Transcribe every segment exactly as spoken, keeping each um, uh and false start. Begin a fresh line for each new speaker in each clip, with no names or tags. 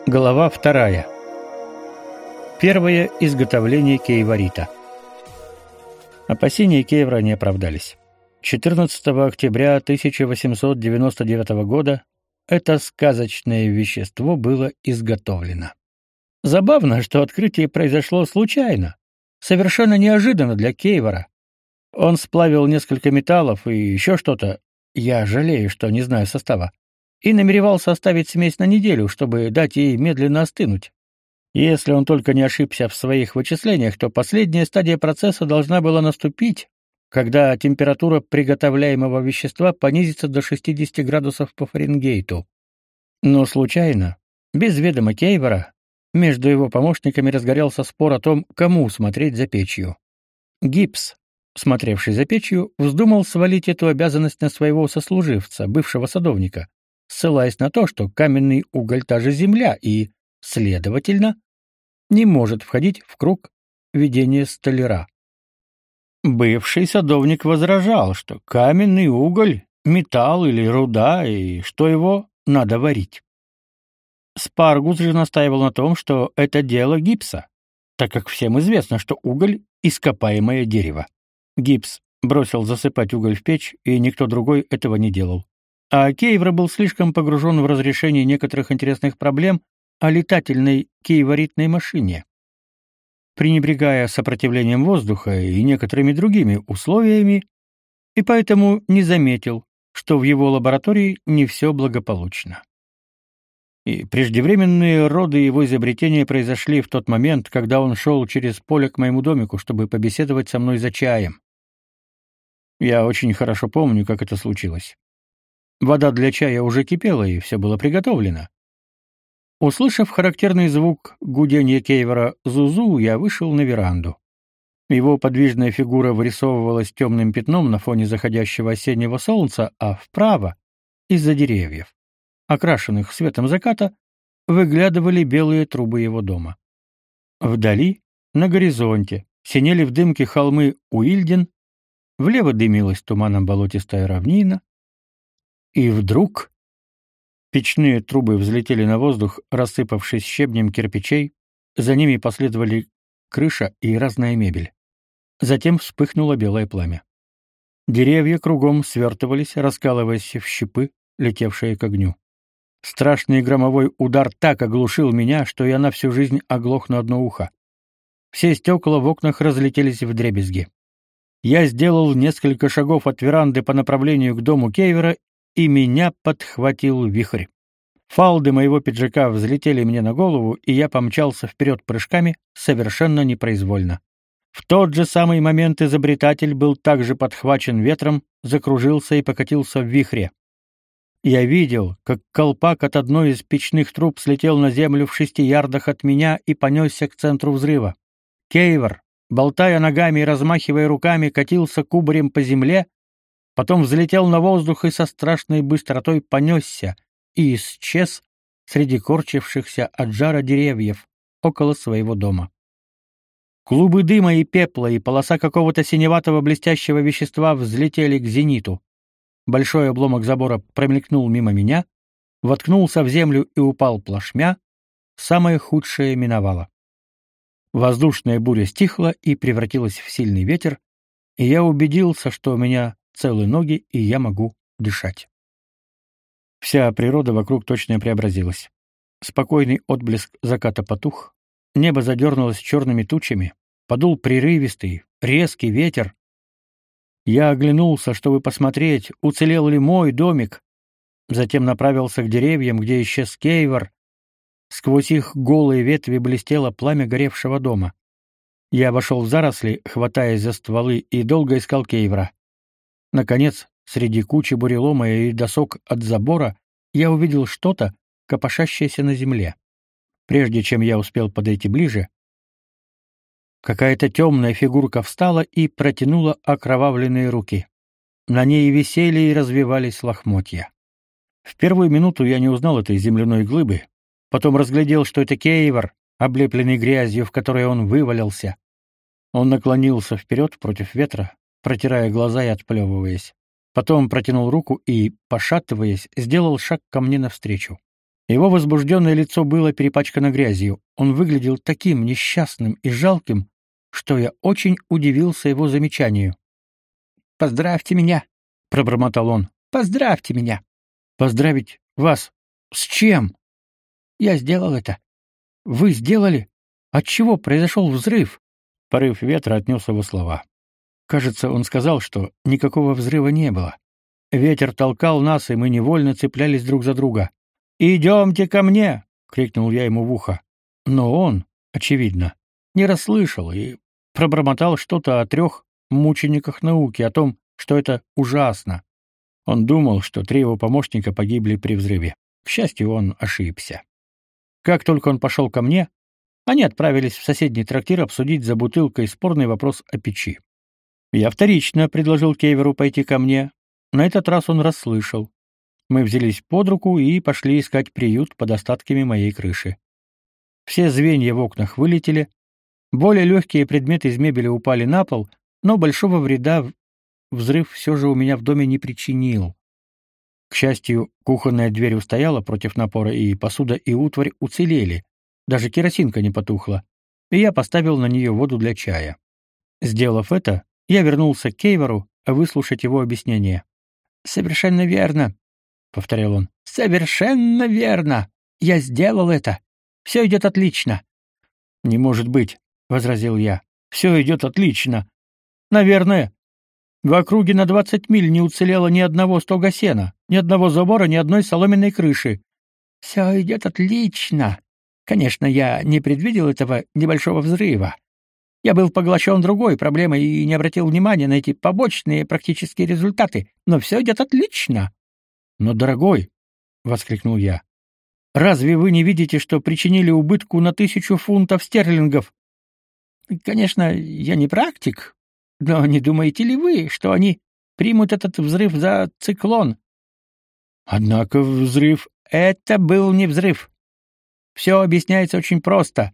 Глава вторая. Первое изготовление кейворита. Опасения Кейвора не оправдались. четырнадцатого октября тысяча восемьсот девяносто девятого года это сказочное вещество было изготовлено. Забавно, что открытие произошло случайно, совершенно неожиданно для Кейвора. Он сплавил несколько металлов и еще что-то, я жалею, что не знаю состава, и намеревался оставить смесь на неделю, чтобы дать ей медленно остынуть. Если он только не ошибся в своих вычислениях, то последняя стадия процесса должна была наступить, когда температура приготовляемого вещества понизится до шестидесяти градусов по Фаренгейту. Но случайно, без ведома Кейвора, между его помощниками разгорелся спор о том, кому смотреть за печью. Гибс, смотревший за печью, вздумал свалить эту обязанность на своего сослуживца, бывшего садовника, ссылаясь на то, что каменный уголь — та же земля и, следовательно, не может входить в круг ведения столяра. Бывший садовник возражал, что каменный уголь — металл или руда, и что его надо варить. Спаргус же настаивал на том, что это дело Гибса, так как всем известно, что уголь — ископаемое дерево. Гибс бросил засыпать уголь в печь, и никто другой этого не делал. А Кейвор был слишком погружен в разрешение некоторых интересных проблем о летательной кейворитной машине, пренебрегая сопротивлением воздуха и некоторыми другими условиями, и поэтому не заметил, что в его лаборатории не все благополучно. И преждевременные роды его изобретения произошли в тот момент, когда он шел через поле к моему домику, чтобы побеседовать со мной за чаем. Я очень хорошо помню, как это случилось. Вода для чая уже кипела, и все было приготовлено. Услышав характерный звук гудения Кейвора «зузу», я вышел на веранду. Его подвижная фигура вырисовывалась темным пятном на фоне заходящего осеннего солнца, а вправо, из-за деревьев, окрашенных светом заката, выглядывали белые трубы его дома. Вдали, на горизонте, синели в дымке холмы Уильден, влево дымилась туманом болотистая равнина, и вдруг печные трубы взлетели на воздух, рассыпавшись щебнем кирпичей, за ними последовали крыша и разная мебель. Затем вспыхнуло белое пламя. Деревья кругом свертывались, раскалываясь в щепы, летевшие к огню. Страшный громовой удар так оглушил меня, что я на всю жизнь оглох на одно ухо. Все стекла в окнах разлетелись вдребезги. Я сделал несколько шагов от веранды по направлению к дому Кейвора, и меня подхватил вихрь. Фалды моего пиджака взлетели мне на голову, и я помчался вперед прыжками, совершенно непроизвольно. В тот же самый момент изобретатель был также подхвачен ветром, закружился и покатился в вихре. Я видел, как колпак от одной из печных труб слетел на землю в шести ярдах от меня и понесся к центру взрыва. Кейвор, болтая ногами и размахивая руками, катился кубарем по земле, потом взлетел на воздух и со страшной быстротой понесся и исчез среди корчившихся от жара деревьев около своего дома. Клубы дыма и пепла и полоса какого-то синеватого блестящего вещества взлетели к зениту. Большой обломок забора промелькнул мимо меня, воткнулся в землю и упал плашмя. Самое худшее миновало. Воздушная буря стихла и превратилась в сильный ветер, и я убедился, что у меня целы ноги, и я могу дышать. Вся природа вокруг точно преобразилась. Спокойный отблеск заката потух, небо задернулось черными тучами, подул прерывистый, резкий ветер. Я оглянулся, чтобы посмотреть, уцелел ли мой домик, затем направился к деревьям, где исчез Кейвор. Сквозь их голые ветви блестело пламя горевшего дома. Я вошел в заросли, хватаясь за стволы, и долго искал Кейвора. Наконец, среди кучи бурелома и досок от забора, я увидел что-то, копошащееся на земле. Прежде чем я успел подойти ближе, какая-то темная фигурка встала и протянула окровавленные руки. На ней висели и развевались лохмотья. В первую минуту я не узнал этой земляной глыбы, потом разглядел, что это Кейвор, облепленный грязью, в которой он вывалился. Он наклонился вперед против ветра, протирая глаза и отплевываясь. Потом протянул руку и, пошатываясь, сделал шаг ко мне навстречу. Его возбужденное лицо было перепачкано грязью. Он выглядел таким несчастным и жалким, что я очень удивился его замечанию. «Поздравьте меня», — пробормотал он. «Поздравьте меня». «Поздравить вас? С чем?» «Я сделал это». «Вы сделали? Отчего произошел взрыв?» Порыв ветра отнес его слова. Кажется, он сказал, что никакого взрыва не было. Ветер толкал нас, и мы невольно цеплялись друг за друга. «Идемте ко мне!» — крикнул я ему в ухо. Но он, очевидно, не расслышал и пробормотал что-то о трех мучениках науки, о том, что это ужасно. Он думал, что три его помощника погибли при взрыве. К счастью, он ошибся. Как только он пошел ко мне, они отправились в соседний трактир обсудить за бутылкой спорный вопрос о печи. Я вторично предложил Кейверу пойти ко мне. На этот раз он расслышал. Мы взялись под руку и пошли искать приют под остатками моей крыши. Все звенья в окнах вылетели, более легкие предметы из мебели упали на пол, но большого вреда взрыв все же у меня в доме не причинил. К счастью, кухонная дверь устояла против напора, и посуда и утварь уцелели. Даже керосинка не потухла, и я поставил на нее воду для чая. Сделав это, я вернулся к Кейверу, выслушать его объяснение. «Совершенно верно», — повторял он. «Совершенно верно. Я сделал это. Все идет отлично». «Не может быть», — возразил я. «Все идет отлично. Наверное, в округе на двадцать миль не уцелело ни одного стога сена, ни одного забора, ни одной соломенной крыши». «Все идет отлично. Конечно, я не предвидел этого небольшого взрыва. Я был поглощен другой проблемой и не обратил внимания на эти побочные практические результаты, но все идет отлично». «Но, дорогой», — воскликнул я, — «разве вы не видите, что причинили убытку на тысячу фунтов стерлингов?» «Конечно, я не практик, но не думаете ли вы, что они примут этот взрыв за циклон?» «Однако взрыв...» «Это был не взрыв. Все объясняется очень просто.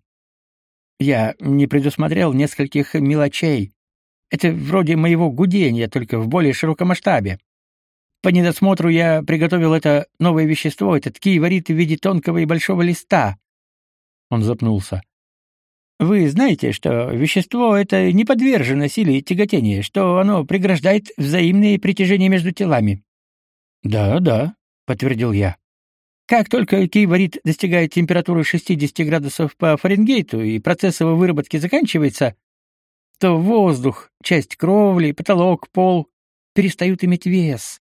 Я не предусмотрел нескольких мелочей. Это вроде моего гудения, только в более широком масштабе. По недосмотру я приготовил это новое вещество, этот киеварит в виде тонкого и большого листа». Он запнулся. «Вы знаете, что вещество это не подвержено силе тяготения, что оно преграждает взаимные притяжения между телами?» «Да, да», — подтвердил я. «Как только киеварит достигает температуры шестьдесят градусов по Фаренгейту и процесс его выработки заканчивается, то воздух, часть кровли, потолок, пол перестают иметь вес.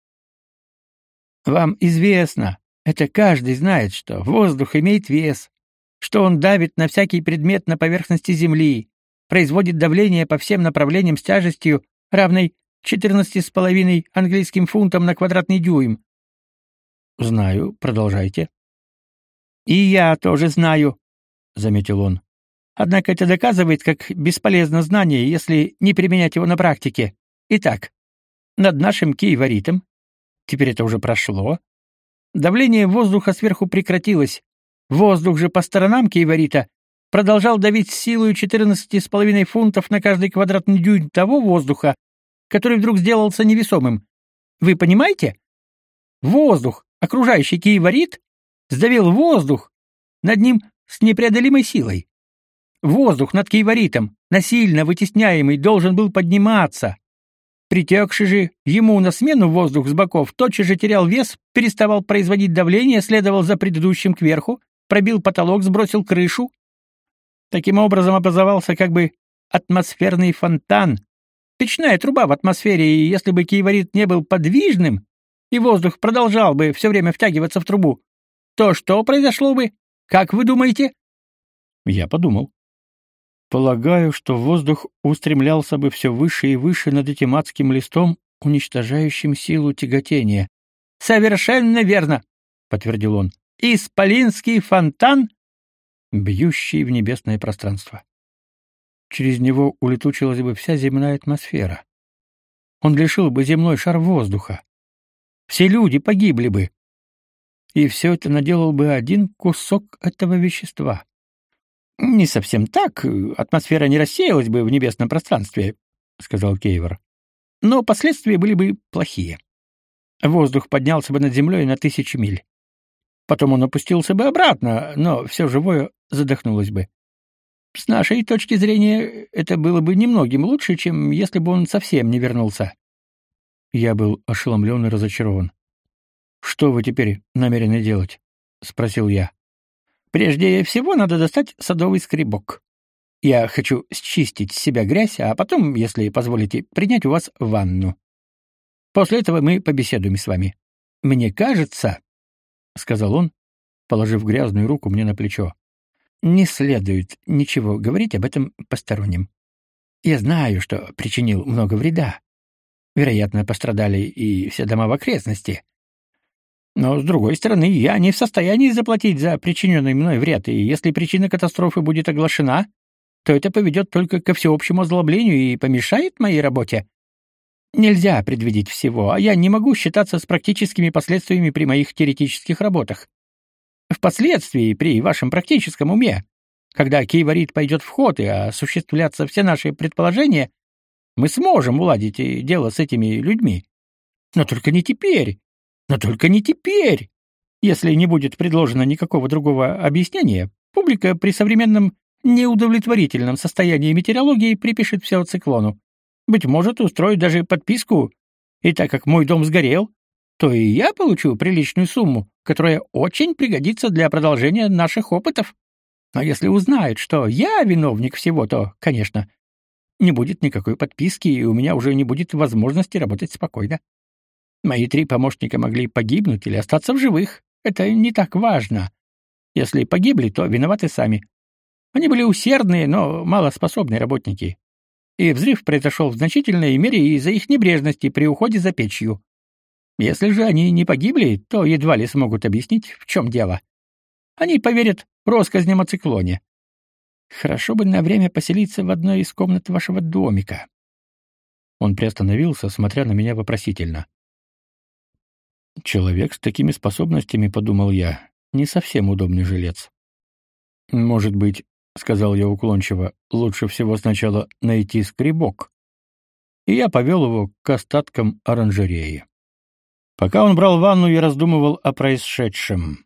Вам известно, это каждый знает, что воздух имеет вес, что он давит на всякий предмет на поверхности Земли, производит давление по всем направлениям с тяжестью, равной четырнадцати с половиной английским фунтам на квадратный дюйм». «Знаю, продолжайте». «И я тоже знаю», — заметил он. «Однако это доказывает, как бесполезно знание, если не применять его на практике. Итак, над нашим киеваритом, теперь это уже прошло, давление воздуха сверху прекратилось. Воздух же по сторонам киеварита продолжал давить с силой четырнадцати с половиной фунтов на каждый квадратный дюйм того воздуха, который вдруг сделался невесомым. Вы понимаете? Воздух, окружающий киеварит, сдавил воздух над ним с непреодолимой силой. Воздух над киеваритом, насильно вытесняемый, должен был подниматься. Притекший же ему на смену воздух с боков тотчас же терял вес, переставал производить давление, следовал за предыдущим кверху, пробил потолок, сбросил крышу. Таким образом образовался как бы атмосферный фонтан, печная труба в атмосфере, и если бы киеварит не был подвижным, и воздух продолжал бы все время втягиваться в трубу, то что произошло бы? Как вы думаете?» Я подумал. Полагаю, что воздух устремлялся бы все выше и выше над этим адским листом, уничтожающим силу тяготения. «Совершенно верно», — подтвердил он. «Исполинский фонтан, бьющий в небесное пространство. Через него улетучилась бы вся земная атмосфера. Он лишил бы земной шар воздуха. Все люди погибли бы. И все это наделал бы один кусок этого вещества. Не совсем так, атмосфера не рассеялась бы в небесном пространстве», — сказал Кейвер. «Но последствия были бы плохие. Воздух поднялся бы над землей на тысячи миль. Потом он опустился бы обратно, но все живое задохнулось бы. С нашей точки зрения, это было бы немногим лучше, чем если бы он совсем не вернулся. Я был ошеломлен и разочарован. «Что вы теперь намерены делать?» — спросил я. «Прежде всего надо достать садовый скребок. Я хочу счистить с себя грязь, а потом, если позволите, принять у вас ванну. После этого мы побеседуем с вами. Мне кажется, — сказал он, положив грязную руку мне на плечо, — не следует ничего говорить об этом посторонним. Я знаю, что причинил много вреда. Вероятно, пострадали и все дома в окрестности. Но, с другой стороны, я не в состоянии заплатить за причиненный мной вред, и если причина катастрофы будет оглашена, то это поведет только ко всеобщему озлоблению и помешает моей работе. Нельзя предвидеть всего, а я не могу считаться с практическими последствиями при моих теоретических работах. Впоследствии, при вашем практическом уме, когда киеварит пойдет в ход и осуществлятся все наши предположения, мы сможем уладить и дело с этими людьми. Но только не теперь. Но только не теперь. Если не будет предложено никакого другого объяснения, публика при современном неудовлетворительном состоянии метеорологии припишет все циклону. Быть может, устроит даже подписку, и так как мой дом сгорел, то и я получу приличную сумму, которая очень пригодится для продолжения наших опытов. Но если узнают, что я виновник всего, то, конечно, не будет никакой подписки, и у меня уже не будет возможности работать спокойно. Мои три помощника могли погибнуть или остаться в живых. Это не так важно. Если погибли, то виноваты сами. Они были усердные, но малоспособные работники. И взрыв произошел в значительной мере из-за их небрежности при уходе за печью. Если же они не погибли, то едва ли смогут объяснить, в чем дело. Они поверят россказням о циклоне. Хорошо бы на время поселиться в одной из комнат вашего домика. Он приостановился, смотря на меня вопросительно. Человек с такими способностями, подумал я, не совсем удобный жилец. Может быть, — сказал я уклончиво, — лучше всего сначала найти скребок. И я повел его к остаткам оранжереи. Пока он брал ванну, я раздумывал о происшедшем.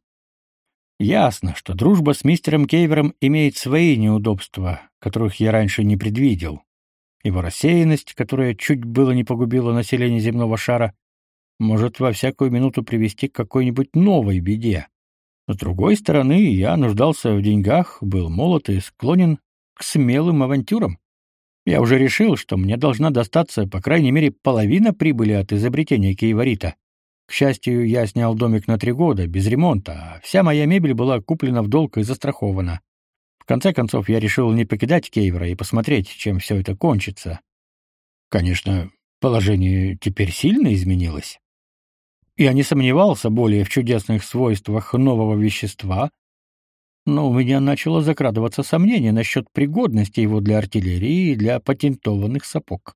Ясно, что дружба с мистером Кейвером имеет свои неудобства, которых я раньше не предвидел. Его рассеянность, которая чуть было не погубила население земного шара, может во всякую минуту привести к какой-нибудь новой беде. С другой стороны, я нуждался в деньгах, был молод и склонен к смелым авантюрам. Я уже решил, что мне должна достаться, по крайней мере, половина прибыли от изобретения киеварита. К счастью, я снял домик на три года, без ремонта, а вся моя мебель была куплена в долг и застрахована. В конце концов, я решил не покидать Кейвера и посмотреть, чем все это кончится. Конечно, положение теперь сильно изменилось. Я не сомневался более в чудесных свойствах нового вещества, но у меня начало закрадываться сомнение насчет пригодности его для артиллерии и для патентованных сапог.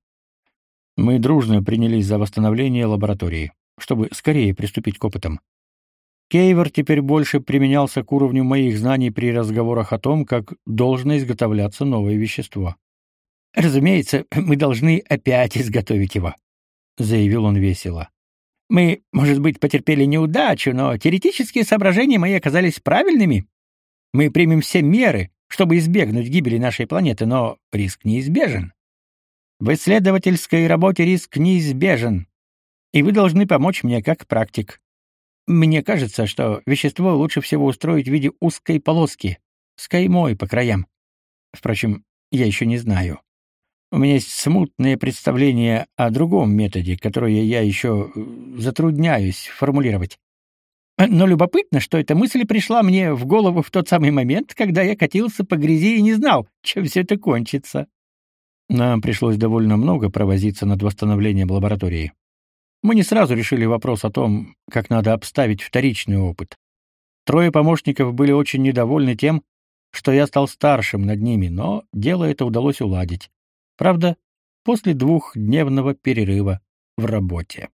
Мы дружно принялись за восстановление лаборатории, чтобы скорее приступить к опытам. Кейвер теперь больше применялся к уровню моих знаний при разговорах о том, как должно изготовляться новое вещество. «Разумеется, мы должны опять изготовить его», — заявил он весело. «Мы, может быть, потерпели неудачу, но теоретические соображения мои оказались правильными. Мы примем все меры, чтобы избегнуть гибели нашей планеты, но риск неизбежен. В исследовательской работе риск неизбежен, и вы должны помочь мне как практик. Мне кажется, что вещество лучше всего устроить в виде узкой полоски, с каймой по краям. Впрочем, я еще не знаю. У меня есть смутное представление о другом методе, которое я еще затрудняюсь формулировать. Но любопытно, что эта мысль пришла мне в голову в тот самый момент, когда я катился по грязи и не знал, чем все это кончится. Нам пришлось довольно много провозиться над восстановлением лаборатории. Мы не сразу решили вопрос о том, как надо обставить вторичный опыт. Трое помощников были очень недовольны тем, что я стал старшим над ними, но дело это удалось уладить. Правда, после двухдневного перерыва в работе.